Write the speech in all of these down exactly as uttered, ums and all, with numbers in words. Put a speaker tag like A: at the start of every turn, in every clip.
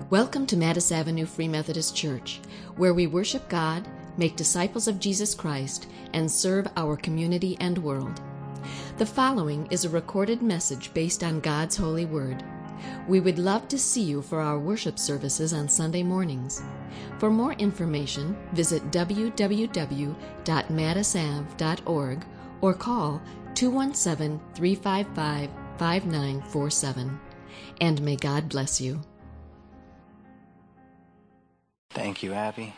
A: Welcome to Mattis Avenue Free Methodist Church, where we worship God, make disciples of Jesus Christ, and serve our community and world. The following is a recorded message based on God's holy word. We would love to see you for our worship services on Sunday mornings. For more information, visit w w w dot mattis av dot org or call two one seven, three five five, five nine four seven. And may God bless you.
B: Thank you, Abby.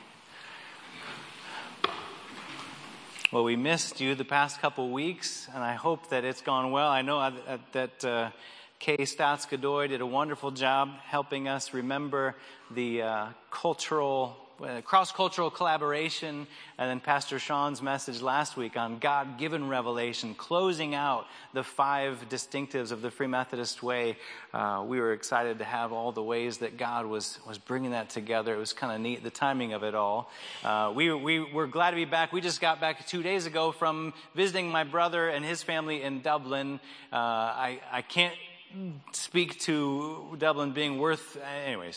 B: Well, we missed you the past couple weeks, and I hope that it's gone well. I know that uh, Kay Stotz-Godoy did a wonderful job helping us remember the uh, cultural, uh, cross-cultural collaboration, and then Pastor Sean's message last week on God-given revelation, closing out the five distinctives of the Free Methodist Way. Uh, we were excited to have all the ways that God was was bringing that together. It was kind of neat, the timing of it all. Uh, we we were glad to be back. We just got back two days ago from visiting my brother and his family in Dublin. Uh, I I can't speak to Dublin being worth, anyways.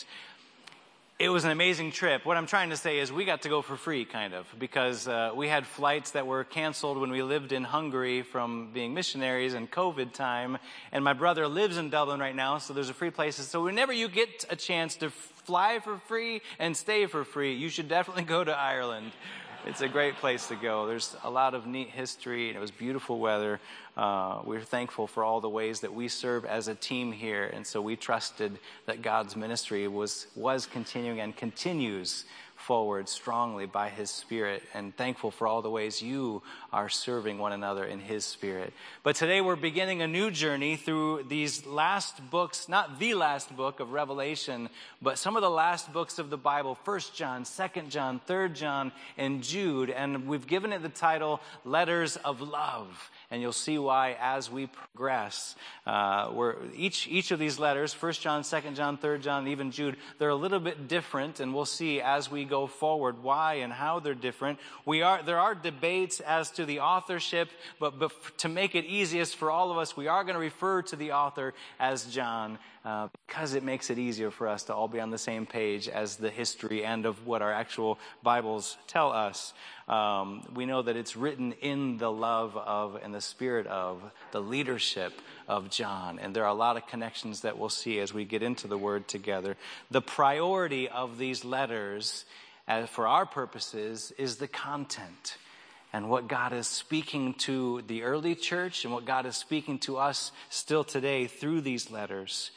B: It was an amazing trip. What I'm trying to say is we got to go for free, kind of, because uh, we had flights that were canceled when we lived in Hungary from being missionaries and COVID time. And my brother lives in Dublin right now, so there's a free places. So whenever you get a chance to fly for free and stay for free, you should definitely go to Ireland. It's a great place to go. There's a lot of neat history, and it was beautiful weather. Uh, we're thankful for all the ways that we serve as a team here, and so we trusted that God's ministry was was continuing and continues forward strongly by His Spirit, and thankful for all the ways you are serving one another in His Spirit. But today we're beginning a new journey through these last books, not the last book of Revelation, but some of the last books of the Bible, First John, Second John, Third John, and Jude, and we've given it the title, Letters of Love. And you'll see why as we progress. Uh, we're, each each of these letters, First John, Second John, Third John, and even Jude, they're a little bit different, and we'll see as we go forward why and how they're different. We are There are debates as to the authorship, but, but to make it easiest for all of us, we are going to refer to the author as John, uh, because it makes it easier for us to all be on the same page as the history and of what our actual Bibles tell us. Um, we know that it's written in the love of and the spirit of the leadership of John. And there are a lot of connections that we'll see as we get into the Word together. The priority of these letters, as for our purposes, is the content and what God is speaking to the early church and what God is speaking to us still today through these letters.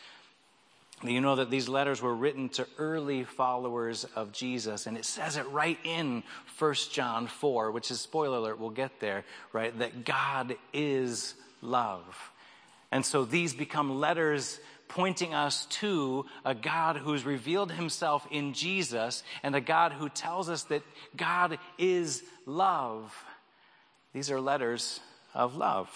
B: You know that these letters were written to early followers of Jesus, and it says it right in First John four, which is, spoiler alert, we'll get there, right, that God is love. And so these become letters pointing us to a God who's revealed himself in Jesus and a God who tells us that God is love. These are letters of love,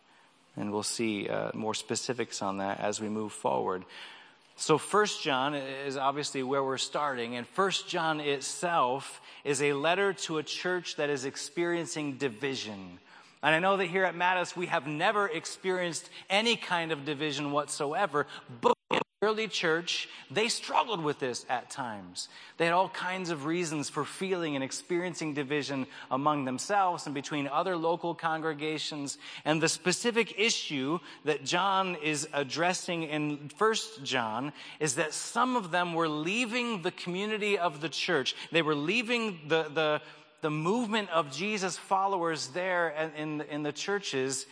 B: and we'll see uh, more specifics on that as we move forward. So First John is obviously where we're starting, and First John itself is a letter to a church that is experiencing division. And I know that here at Mattis we have never experienced any kind of division whatsoever, but in the early church, they struggled with this at times. They had all kinds of reasons for feeling and experiencing division among themselves and between other local congregations. And the specific issue that John is addressing in First John is that some of them were leaving the community of the church. They were leaving the the, the movement of Jesus followers there in, in the churches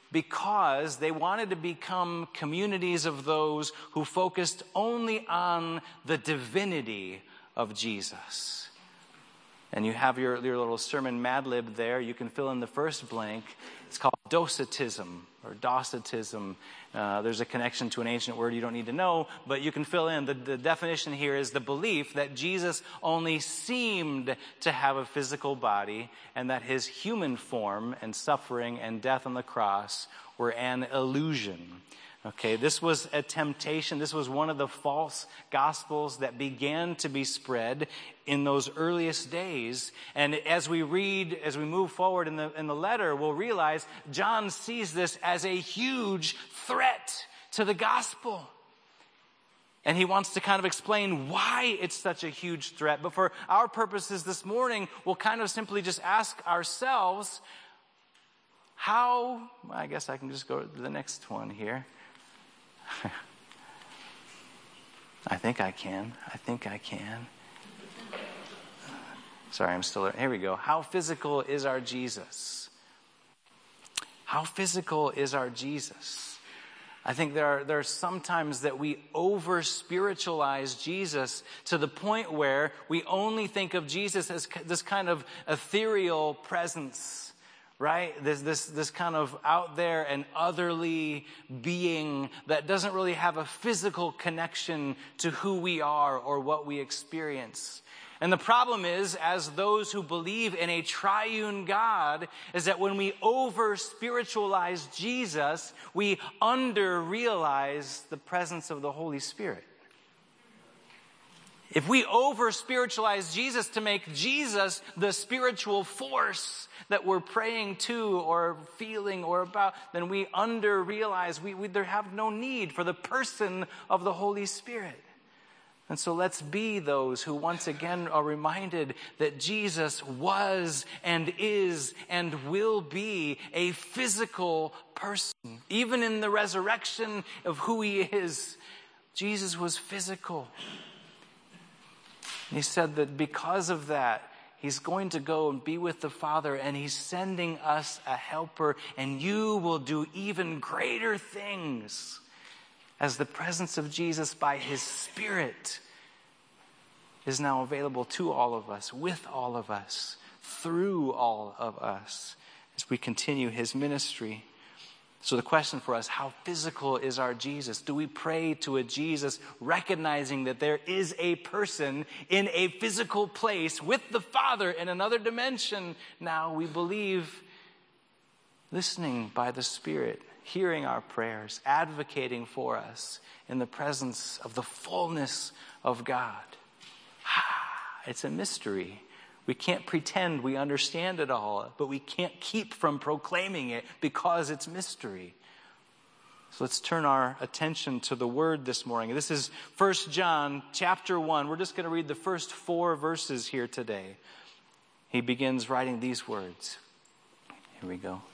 B: because they wanted to become communities of those who focused only on the divinity of Jesus. And you have your, your little sermon Mad Lib there. You can fill in the first blank. It's called Docetism or Docetism. Uh, there's a connection to an ancient word you don't need to know, but you can fill in. The, the definition here is the belief that Jesus only seemed to have a physical body and that his human form and suffering and death on the cross were an illusion. Okay, this was a temptation. This was one of the false gospels that began to be spread in those earliest days. And as we read, as we move forward in the in the letter, we'll realize John sees this as a huge threat to the gospel. And he wants to kind of explain why it's such a huge threat. But for our purposes this morning, we'll kind of simply just ask ourselves, how, I guess I can just go to the next one here. I think I can. I think I can. Sorry, I'm still there. Here we go. How physical is our Jesus? How physical is our Jesus? I think there are, there are some times that we over-spiritualize Jesus to the point where we only think of Jesus as this kind of ethereal presence, right? This, this, this kind of out there and otherly being that doesn't really have a physical connection to who we are or what we experience. And the problem is, as those who believe in a triune God, is that when we over-spiritualize Jesus, we under-realize the presence of the Holy Spirit. If we over-spiritualize Jesus to make Jesus the spiritual force that we're praying to or feeling or about, then we under-realize we, we there have no need for the person of the Holy Spirit. And so let's be those who once again are reminded that Jesus was and is and will be a physical person. Even in the resurrection of who he is, Jesus was physical. He said that because of that, he's going to go and be with the Father, and he's sending us a helper, and you will do even greater things as the presence of Jesus by his Spirit is now available to all of us, with all of us, through all of us, as we continue his ministry. So the question for us, how physical is our Jesus? Do we pray to a Jesus recognizing that there is a person in a physical place with the Father in another dimension? Now we believe, listening by the Spirit, hearing our prayers, advocating for us in the presence of the fullness of God. It's a mystery. We can't pretend we understand it all, but we can't keep from proclaiming it because it's mystery. So let's turn our attention to the Word this morning. This is First John chapter one. We're just going to read the first four verses here today. He begins writing these words. Here we go.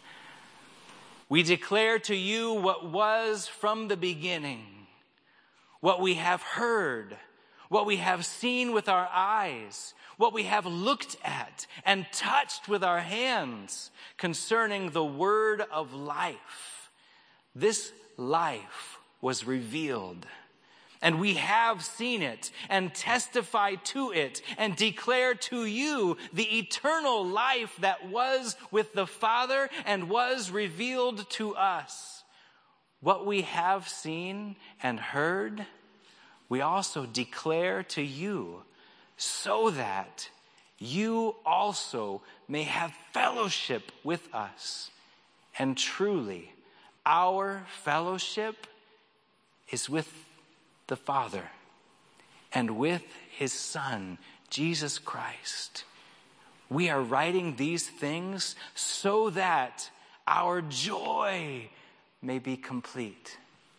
B: We declare to you what was from the beginning, what we have heard, what we have seen with our eyes, what we have looked at and touched with our hands concerning the word of life. This life was revealed, and we have seen it and testify to it and declare to you the eternal life that was with the Father and was revealed to us. What we have seen and heard, we also declare to you, so that you also may have fellowship with us. And truly, our fellowship is with the Father and with his Son, Jesus Christ. We are writing these things so that our joy may be complete.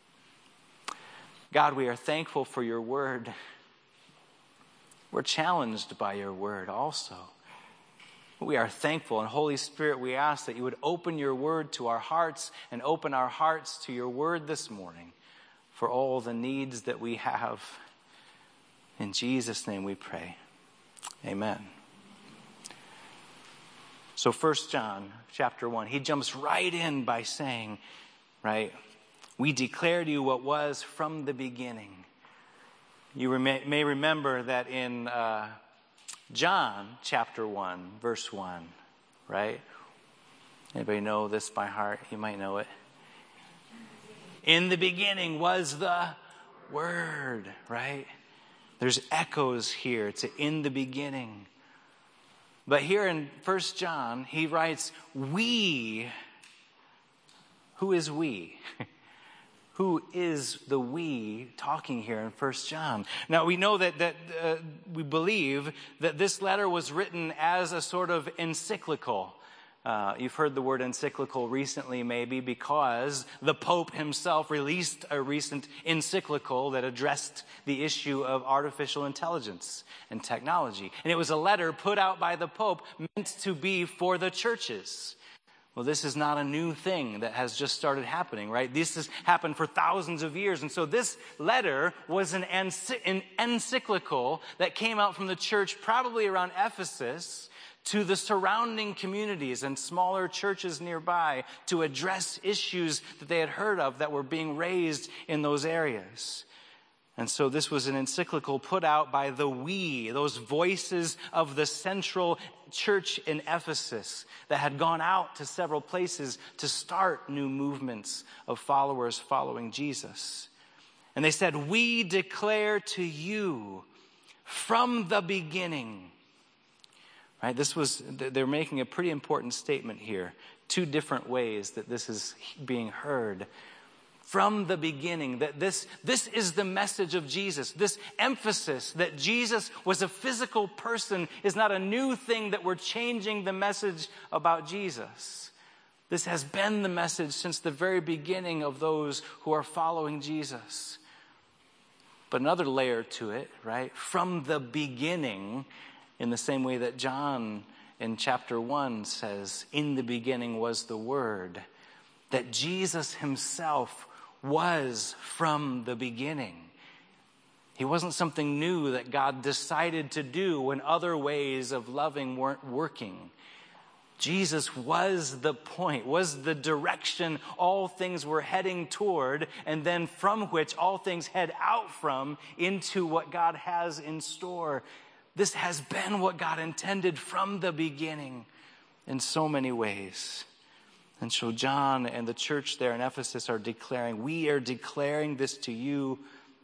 B: God, we are thankful for your word. We're challenged by your word also. We are thankful, and Holy Spirit, we ask that you would open your word to our hearts and open our hearts to your word this morning for all the needs that we have. In Jesus' name we pray. Amen. So First John chapter one, he jumps right in by saying, right, we declare to you what was from the beginning. You may remember that in uh, John chapter one, verse one, right? Anybody know this by heart? You might know it. In the beginning was the Word, right? There's echoes here to in the beginning. But here in First John, he writes, we. Who is we? Who is the we talking here in First John? Now, we know that, that uh, we believe that this letter was written as a sort of encyclical, Uh, you've heard the word encyclical recently, maybe, because the Pope himself released a recent encyclical that addressed the issue of artificial intelligence and technology. And it was a letter put out by the Pope meant to be for the churches. Well, this is not a new thing that has just started happening, right? This has happened for thousands of years. And so this letter was an, an encyclical that came out from the church probably around Ephesus to the surrounding communities and smaller churches nearby to address issues that they had heard of that were being raised in those areas. And so this was an encyclical put out by the we, those voices of the central church in Ephesus that had gone out to several places to start new movements of followers following Jesus. And they said, "We declare to you from the beginning." Right? This was, they're making a pretty important statement here. Two different ways that this is being heard. From the beginning, that this, this is the message of Jesus. This emphasis that Jesus was a physical person is not a new thing that we're changing the message about Jesus. This has been the message since the very beginning of those who are following Jesus. But another layer to it, right? From the beginning, in the same way that John in chapter one says, "In the beginning was the Word," that Jesus himself was from the beginning. He wasn't something new that God decided to do when other ways of loving weren't working. Jesus was the point, was the direction all things were heading toward, and then from which all things head out from into what God has in store. This has been what God intended from the beginning in so many ways. And so John and the church there in Ephesus are declaring, we are declaring this to you.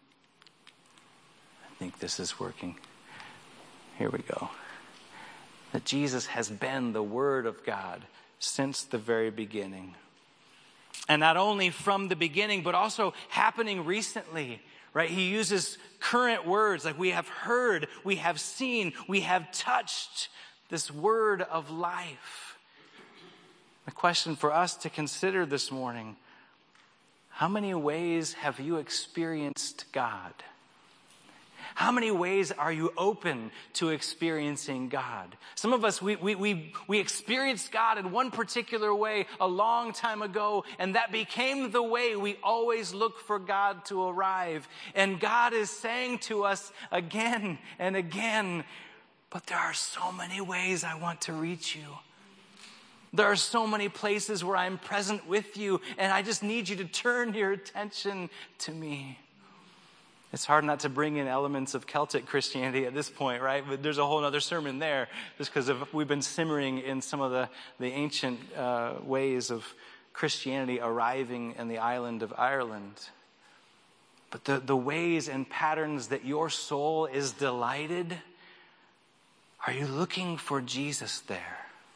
B: I think this is working. Here we go. That Jesus has been the Word of God since the very beginning. And not only from the beginning, but also happening recently. Right? He uses current words like we have heard, we have seen, we have touched this word of life. The question for us to consider this morning, how many ways have you experienced God? How many ways are you open to experiencing God? Some of us, we, we, we, we experienced God in one particular way a long time ago, and that became the way we always look for God to arrive. And God is saying to us again and again, but there are so many ways I want to reach you. There are so many places where I'm present with you, and I just need you to turn your attention to me. It's hard not to bring in elements of Celtic Christianity at this point, right? But there's a whole other sermon there just because of we've been simmering in some of the, the ancient uh, ways of Christianity arriving in the island of Ireland. But the, the ways and patterns that your soul is delighted, are you looking for Jesus there?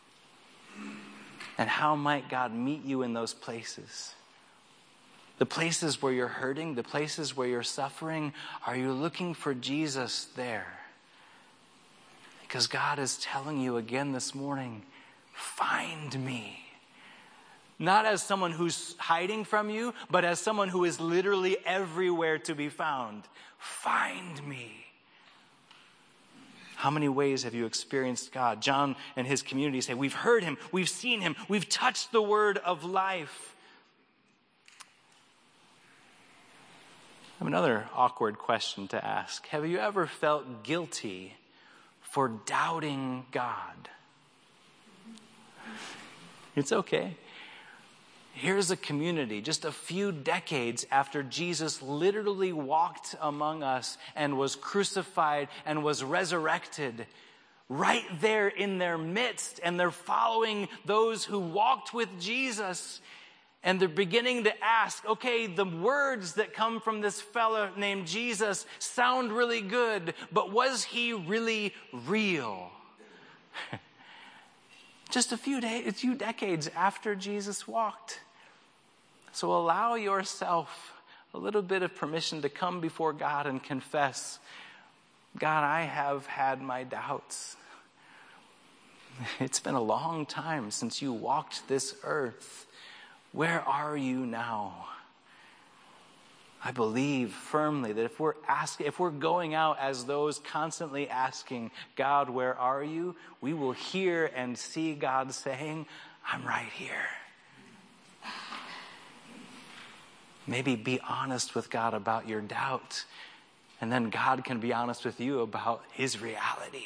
B: And how might God meet you in those places? The places where you're hurting, the places where you're suffering, are you looking for Jesus there? Because God is telling you again this morning, find me. Not as someone who's hiding from you, but as someone who is literally everywhere to be found. Find me. How many ways have you experienced God? John and his community say, we've heard him, we've seen him, we've touched the word of life. I have another awkward question to ask. Have you ever felt guilty for doubting God? It's okay. Here's a community just a few decades after Jesus literally walked among us and was crucified and was resurrected, right there in their midst, and they're following those who walked with Jesus. And they're beginning to ask, okay, the words that come from this fellow named Jesus sound really good, but was he really real? Just a few days, a few decades after Jesus walked. So allow yourself a little bit of permission to come before God and confess, God, I have had my doubts. It's been a long time since you walked this earth. Where are you now? I believe firmly that if we're asking, if we're going out as those constantly asking, God, where are you? We will hear and see God saying, I'm right here. Maybe be honest with God about your doubt, and then God can be honest with you about his reality.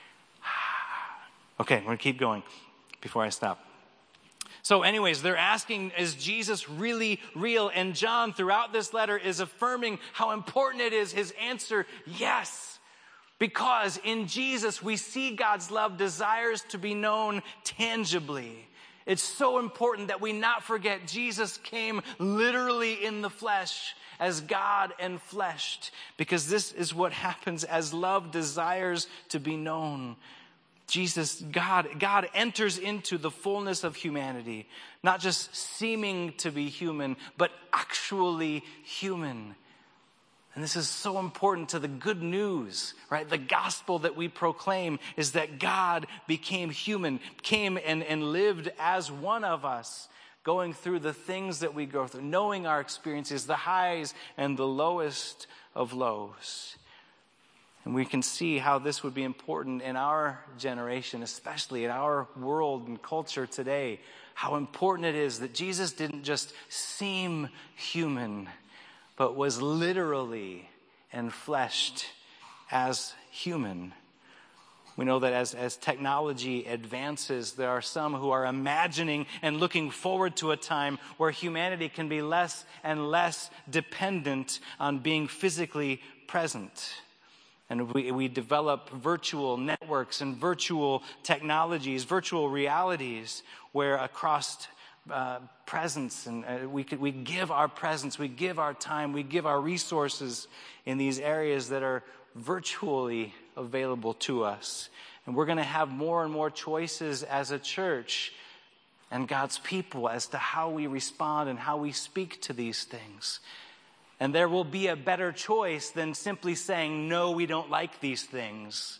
B: Okay, we're going to keep going before I stop. So anyways, they're asking, is Jesus really real? And John, throughout this letter, is affirming how important it is. His answer, yes. Because in Jesus, we see God's love desires to be known tangibly. It's so important that we not forget Jesus came literally in the flesh as God enfleshed. Because this is what happens as love desires to be known. Jesus, God, God enters into the fullness of humanity, not just seeming to be human, but actually human. And this is so important to the good news, right? The gospel that we proclaim is that God became human, came and, and lived as one of us, going through the things that we go through, knowing our experiences, the highs and the lowest of lows. And we can see how this would be important in our generation, especially in our world and culture today, how important it is that Jesus didn't just seem human, but was literally enfleshed as human. We know that as, as technology advances, there are some who are imagining and looking forward to a time where humanity can be less and less dependent on being physically present. And we, we develop virtual networks and virtual technologies, virtual realities, where across uh, presence and uh, we could, we give our presence, we give our time, we give our resources in these areas that are virtually available to us. And we're going to have more and more choices as a church and God's people as to how we respond and how we speak to these things. And there will be a better choice than simply saying, no, we don't like these things.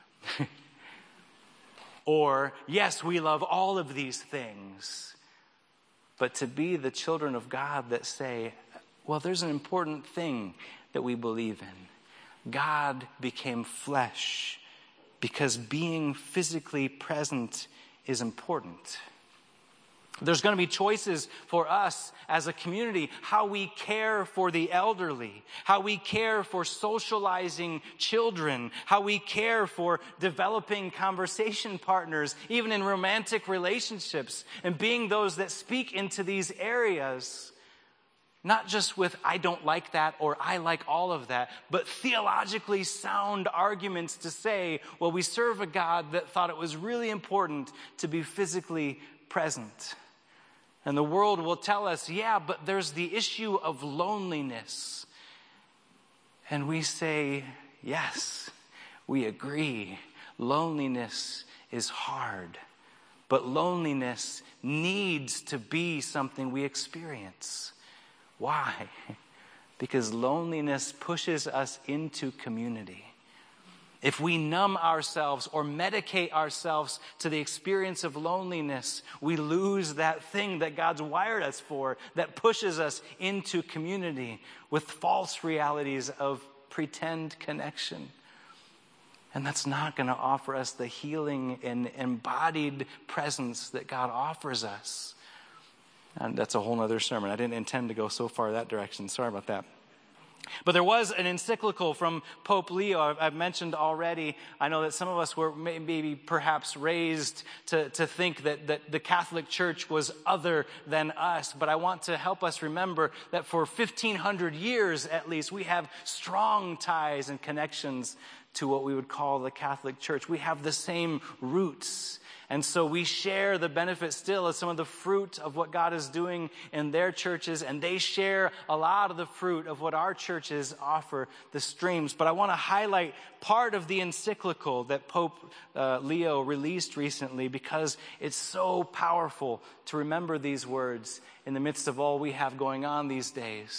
B: Or, yes, we love all of these things. But to be the children of God that say, well, there's an important thing that we believe in. God became flesh because being physically present is important. There's going to be choices for us as a community, how we care for the elderly, how we care for socializing children, how we care for developing conversation partners, even in romantic relationships, and being those that speak into these areas, not just with I don't like that or I like all of that, but theologically sound arguments to say, well, we serve a God that thought it was really important to be physically present. And the world will tell us, yeah, but there's the issue of loneliness. And we say, yes, we agree. Loneliness is hard. But loneliness needs to be something we experience. Why? Because loneliness pushes us into community. If we numb ourselves or medicate ourselves to the experience of loneliness, we lose that thing that God's wired us for that pushes us into community with false realities of pretend connection. And that's not going to offer us the healing and embodied presence that God offers us. And that's a whole other sermon. I didn't intend to go so far that direction. Sorry about that. But there was an encyclical from Pope Leo I've, I've mentioned already. I know that some of us were maybe perhaps raised to, to think that, that the Catholic Church was other than us. But I want to help us remember that for fifteen hundred years at least, we have strong ties and connections to what we would call the Catholic Church. We have the same roots. And so we share the benefit still of some of the fruit of what God is doing in their churches, and they share a lot of the fruit of what our churches offer, the streams. But I want to highlight part of the encyclical that Pope uh, Leo released recently because it's so powerful to remember these words in the midst of all we have going on these days.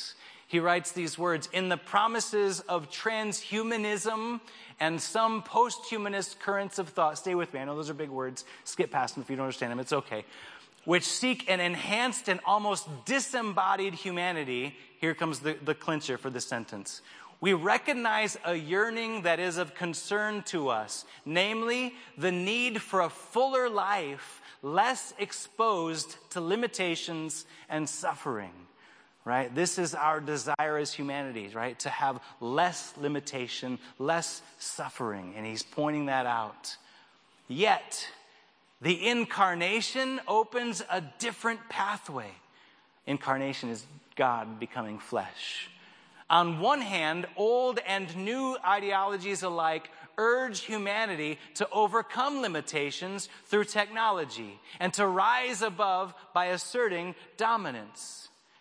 B: He writes these words, "In the promises of transhumanism and some post-humanist currents of thought," stay with me, I know those are big words, skip past them if you don't understand them, it's okay, "which seek an enhanced and almost disembodied humanity," here comes the, the clincher for the sentence, "we recognize a yearning that is of concern to us, namely the need for a fuller life, less exposed to limitations and suffering." Right? This is our desire as humanity, right? To have less limitation, less suffering. And he's pointing that out. Yet, the incarnation opens a different pathway. Incarnation is God becoming flesh. On one hand, old and new ideologies alike urge humanity to overcome limitations through technology and to rise above by asserting dominance.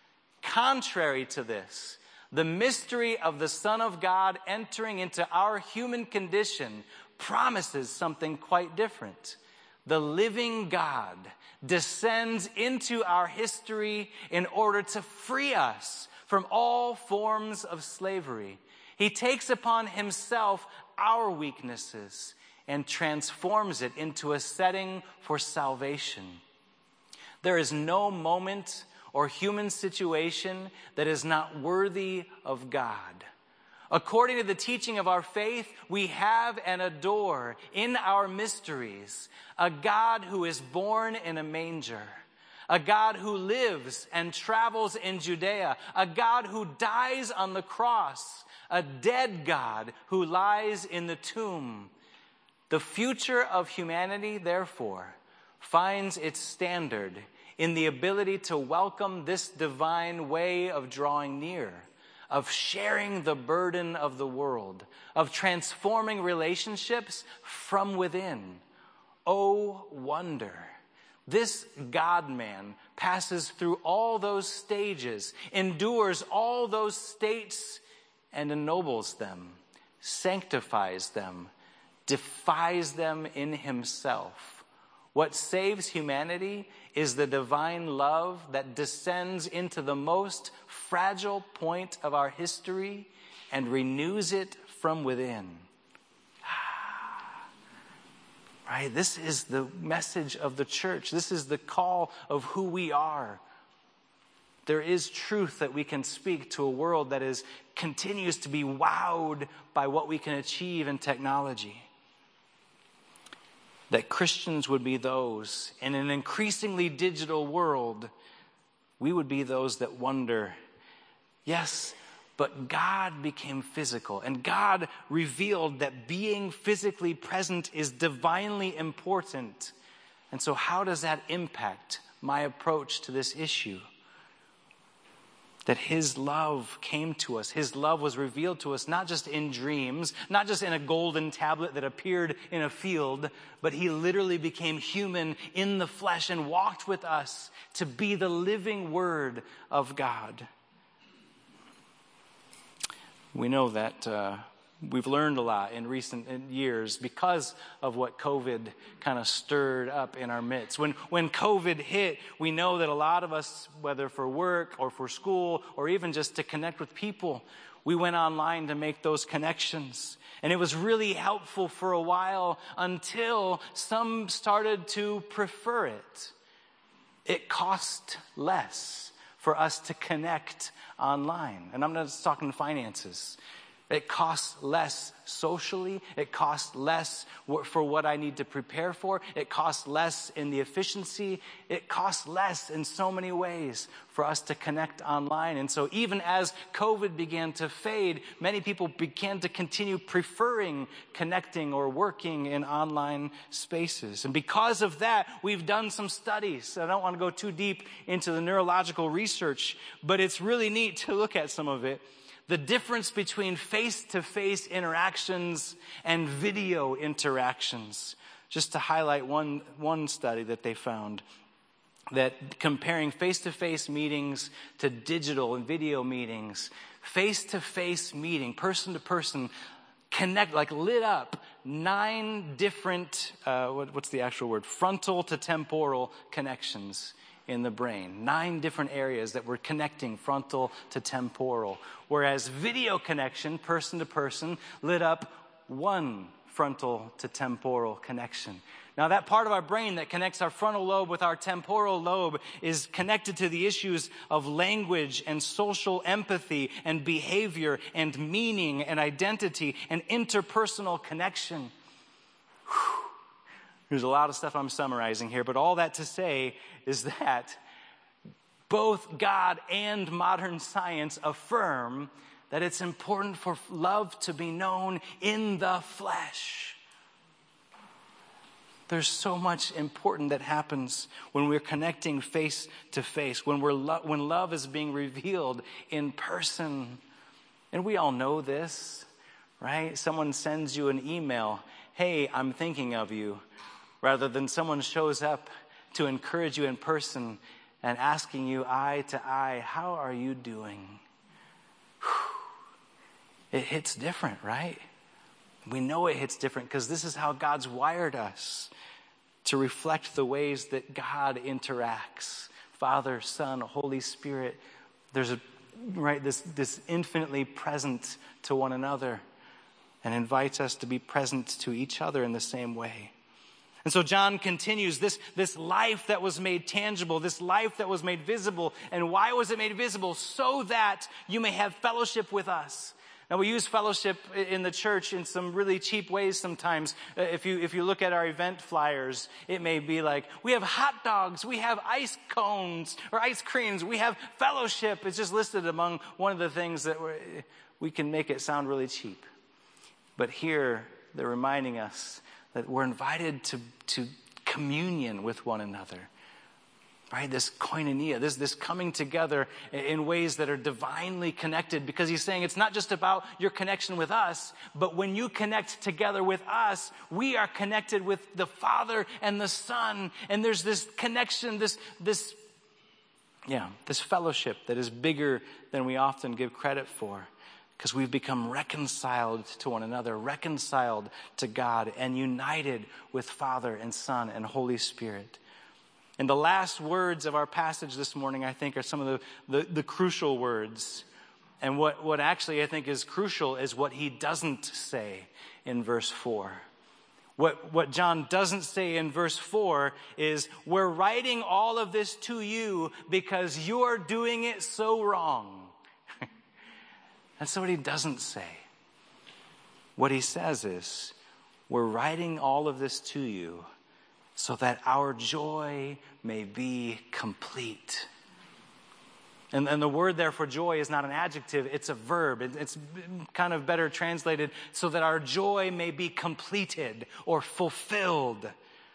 B: Contrary to this, the mystery of the Son of God entering into our human condition promises something quite different. The living God descends into our history in order to free us from all forms of slavery. He takes upon himself our weaknesses and transforms it into a setting for salvation. There is no moment or human situation that is not worthy of God. According to the teaching of our faith, we have and adore in our mysteries a God who is born in a manger, a God who lives and travels in Judea, a God who dies on the cross, a dead God who lies in the tomb. The future of humanity, therefore, finds its standard in the ability to welcome this divine way of drawing near, of sharing the burden of the world, of transforming relationships from within. Oh, wonder! This God-man passes through all those stages, endures all those states, and ennobles them, sanctifies them, defies them in himself. What saves humanity is the divine love that descends into the most fragile point of our history and renews it from within. Right? This is the message of the church. This is the call of who we are. There is truth that we can speak to a world that is continues to be wowed by what we can achieve in technology. That Christians would be those, in an increasingly digital world, we would be those that wonder, yes, but God became physical, and God revealed that being physically present is divinely important. And so how does that impact my approach to this issue? That his love came to us. His love was revealed to us not just in dreams, not just in a golden tablet that appeared in a field, but he literally became human in the flesh and walked with us to be the living Word of God. We know that uh, we've learned a lot in recent years because of what COVID kind of stirred up in our midst. When when COVID hit, we know that a lot of us, whether for work or for school or even just to connect with people, we went online to make those connections. And it was really helpful for a while until some started to prefer it. It cost less for us to connect online. And I'm not just talking finances. It costs less socially. It costs less for what I need to prepare for. It costs less in the efficiency. It costs less in so many ways for us to connect online. And so even as COVID began to fade, many people began to continue preferring connecting or working in online spaces. And because of that, we've done some studies. I don't want to go too deep into the neurological research, but it's really neat to look at some of it. The difference between face-to-face interactions and video interactions. Just to highlight one, one study that they found, that comparing face-to-face meetings to digital and video meetings, face-to-face meeting, person-to-person, connect, like lit up nine different, uh, what, what's the actual word, frontal to temporal connections in the brain. Nine different areas that we're connecting frontal to temporal. Whereas video connection, person to person, lit up one frontal to temporal connection. Now, that part of our brain that connects our frontal lobe with our temporal lobe is connected to the issues of language and social empathy and behavior and meaning and identity and interpersonal connection. Whew. There's a lot of stuff I'm summarizing here, but all that to say is that both God and modern science affirm that it's important for love to be known in the flesh. There's so much important that happens when we're connecting face to face, when we're lo- when love is being revealed in person. And we all know this, right? Someone sends you an email, "Hey, I'm thinking of you," rather than someone shows up to encourage you in person and asking you eye to eye, "How are you doing?" It hits different, right? We know it hits different because this is how God's wired us to reflect the ways that God interacts. Father, Son, Holy Spirit. There's a right this this infinitely present to one another and invites us to be present to each other in the same way. And so John continues this, this life that was made tangible, this life that was made visible. And why was it made visible? So that you may have fellowship with us. Now, we use fellowship in the church in some really cheap ways sometimes. If you if you look at our event flyers, it may be like, we have hot dogs, we have ice cones or ice creams, we have fellowship. It's just listed among one of the things that we're, we can make it sound really cheap. But here, they're reminding us that we're invited to, to communion with one another. Right, this koinonia, this, this coming together in ways that are divinely connected, because he's saying it's not just about your connection with us, but when you connect together with us, we are connected with the Father and the Son, and there's this connection, this, this, yeah, this fellowship that is bigger than we often give credit for, because we've become reconciled to one another, reconciled to God, and united with Father and Son and Holy Spirit. And the last words of our passage this morning, I think, are some of the, the, the crucial words. And what, what actually I think is crucial is what he doesn't say in verse four. What, what John doesn't say in verse four is, we're writing all of this to you because you're doing it so wrong. That's what he doesn't say. What he says is, we're writing all of this to you so that our joy may be complete. And, and the word there for joy is not an adjective, it's a verb. It, it's kind of better translated, so that our joy may be completed or fulfilled.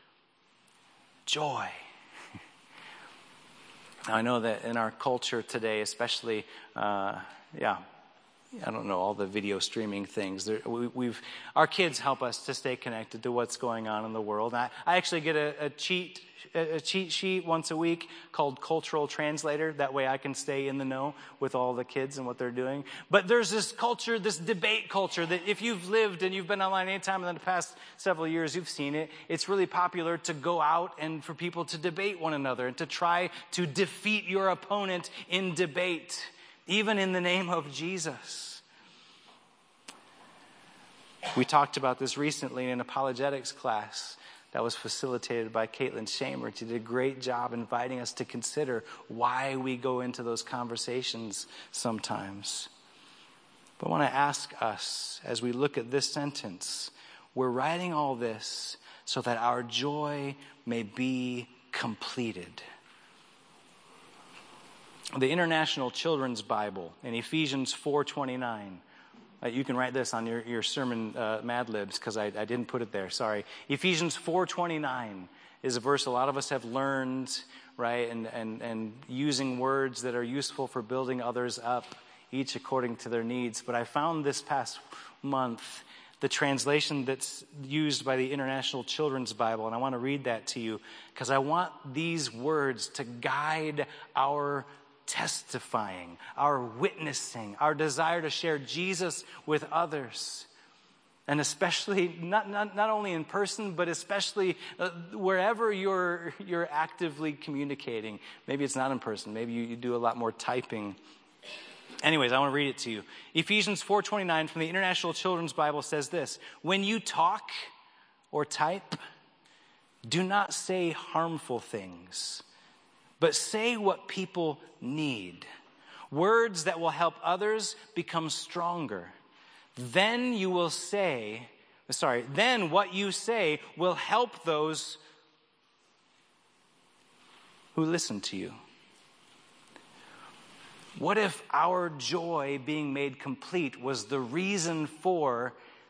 B: Joy. Now, I know that in our culture today, especially, uh, yeah, I don't know, all the video streaming things. There, we, we've our kids help us to stay connected to what's going on in the world. I, I actually get a, a cheat a cheat sheet once a week called Cultural Translator. That way I can stay in the know with all the kids and what they're doing. But there's this culture, this debate culture, that if you've lived and you've been online any time in the past several years, you've seen it. It's really popular to go out and for people to debate one another and to try to defeat your opponent in debate, even in the name of Jesus. We talked about this recently in an apologetics class that was facilitated by Caitlin Shamer. She did a great job inviting us to consider why we go into those conversations sometimes. But I want to ask us, as we look at this sentence, we're writing all this so that our joy may be completed. The International Children's Bible in Ephesians four twenty-nine. Uh, you can write this on your, your sermon uh, Mad Libs, because I, I didn't put it there. Sorry. Ephesians four twenty-nine is a verse a lot of us have learned, right? And, and, and using words that are useful for building others up, each according to their needs. But I found this past month the translation that's used by the International Children's Bible, and I want to read that to you because I want these words to guide our testifying, our witnessing, our desire to share Jesus with others. And especially, not, not, not only in person, but especially uh, wherever you're, you're actively communicating. Maybe it's not in person. Maybe you, you do a lot more typing. Anyways, I want to read it to you. Ephesians four twenty-nine from the International Children's Bible says this: when you talk or type, do not say harmful things, but say what people need. Words that will help others become stronger. Then you will say, sorry, then what you say will help those who listen to you. What if our joy being made complete was the reason for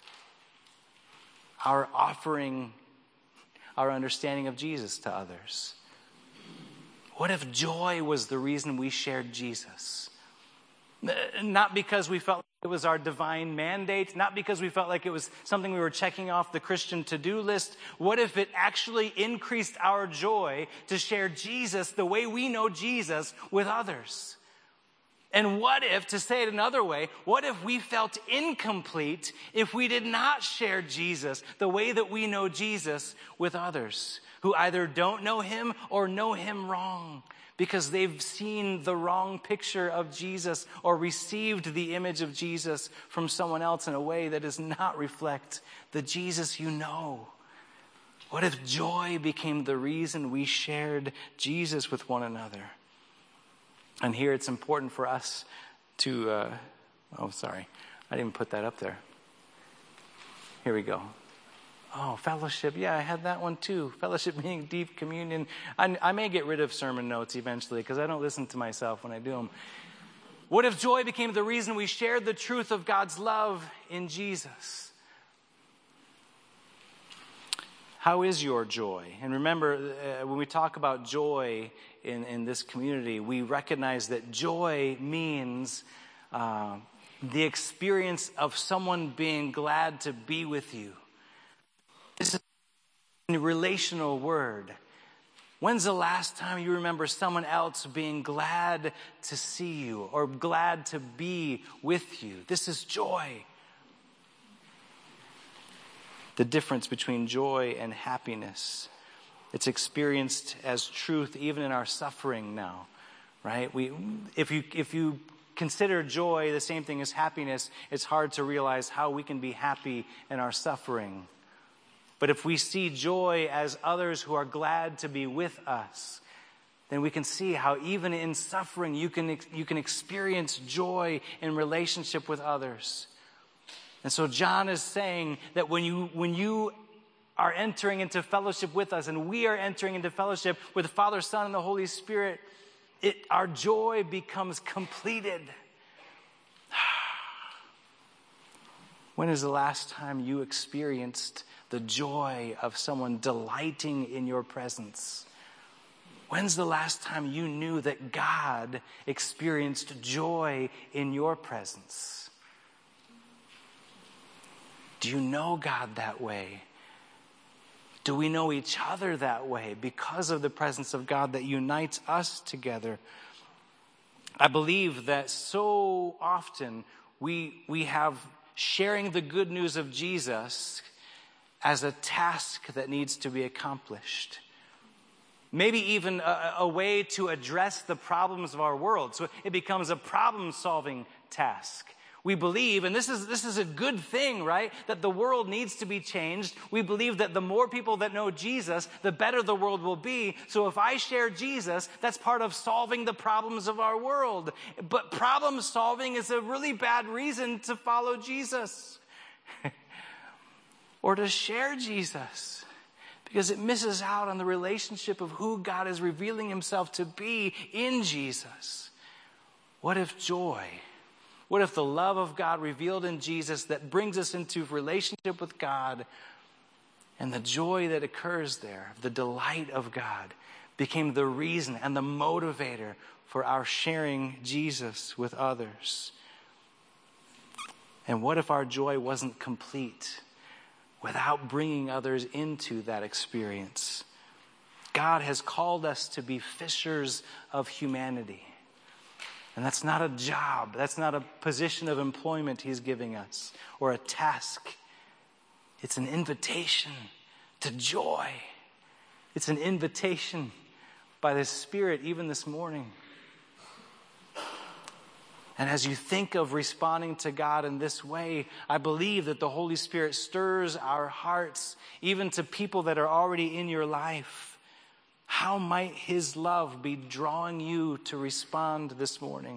B: our offering our understanding of Jesus to others? What if joy was the reason we shared Jesus? Not because we felt it was our divine mandate, not because we felt like it was something we were checking off the Christian to-do list. What if it actually increased our joy to share Jesus the way we know Jesus with others? And what if, to say it another way, what if we felt incomplete if we did not share Jesus the way that we know Jesus with others who either don't know him or know him wrong because they've seen the wrong picture of Jesus or received the image of Jesus from someone else in a way that does not reflect the Jesus you know? What if joy became the reason we shared Jesus with one another? And here it's important for us to, uh, oh, sorry, I didn't put that up there. Here we go. Oh, fellowship. Yeah, I had that one too. Fellowship meaning deep communion. I, I may get rid of sermon notes eventually because I don't listen to myself when I do them. What if joy became the reason we shared the truth of God's love in Jesus? How is your joy? And remember, uh, when we talk about joy in, in this community, we recognize that joy means uh, the experience of someone being glad to be with you. This is a relational word. When's the last time you remember someone else being glad to see you or glad to be with you? This is joy. The difference between joy and happiness. It's experienced as truth even in our suffering now, right? We, if you, if you consider joy the same thing as happiness, it's hard to realize how we can be happy in our suffering. But if we see joy as others who are glad to be with us, then we can see how even in suffering you can, you can experience joy in relationship with others. And so John is saying that when you, when you are entering into fellowship with us and we are entering into fellowship with the Father, Son, and the Holy Spirit, it, our joy becomes completed. When is the last time you experienced the joy of someone delighting in your presence? When's the last time you knew that God experienced joy in your presence? Do you know God that way? Do we know each other that way because of the presence of God that unites us together? I believe that so often we, we have sharing the good news of Jesus as a task that needs to be accomplished. Maybe even a, a way to address the problems of our world. So it becomes a problem-solving task. We believe, and this is this is a good thing, right? That the world needs to be changed. We believe that the more people that know Jesus, the better the world will be. So if I share Jesus, that's part of solving the problems of our world. But problem solving is a really bad reason to follow Jesus or to share Jesus, because it misses out on the relationship of who God is revealing himself to be in Jesus. What if joy? What if the love of God revealed in Jesus that brings us into relationship with God and the joy that occurs there, the delight of God, became the reason and the motivator for our sharing Jesus with others? And what if our joy wasn't complete without bringing others into that experience? God has called us to be fishers of humanity. And that's not a job. That's not a position of employment he's giving us or a task. It's an invitation to joy. It's an invitation by the Spirit even this morning. And as you think of responding to God in this way, I believe that the Holy Spirit stirs our hearts, even to people that are already in your life. How might His love be drawing you to respond this morning?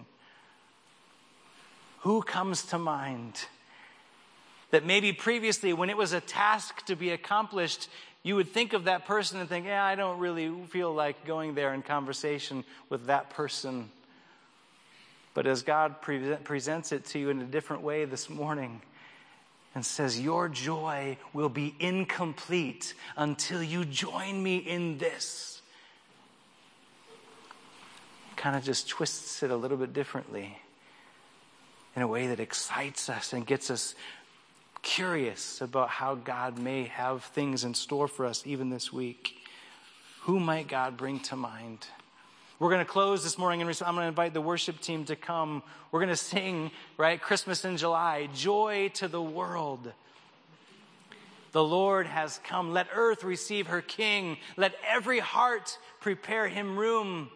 B: Who comes to mind that maybe previously, when it was a task to be accomplished, you would think of that person and think, yeah, I don't really feel like going there in conversation with that person. But as God pre- presents it to you in a different way this morning and says, your joy will be incomplete until you join me in this, kind of just twists it a little bit differently in a way that excites us and gets us curious about how God may have things in store for us even this week. Who might God bring to mind? We're going to close this morning, and I'm going to invite the worship team to come. We're going to sing, right, Christmas in July, joy to the world. The Lord has come. Let earth receive her King. Let every heart prepare him room.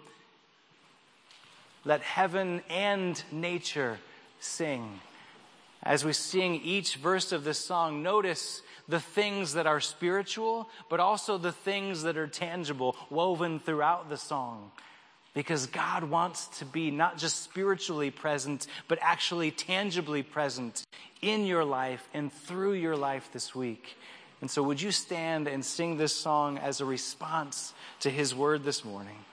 B: Let heaven and nature sing. As we sing each verse of this song, notice the things that are spiritual, but also the things that are tangible, woven throughout the song. Because God wants to be not just spiritually present, but actually tangibly present in your life and through your life this week. And so would you stand and sing this song as a response to His word this morning?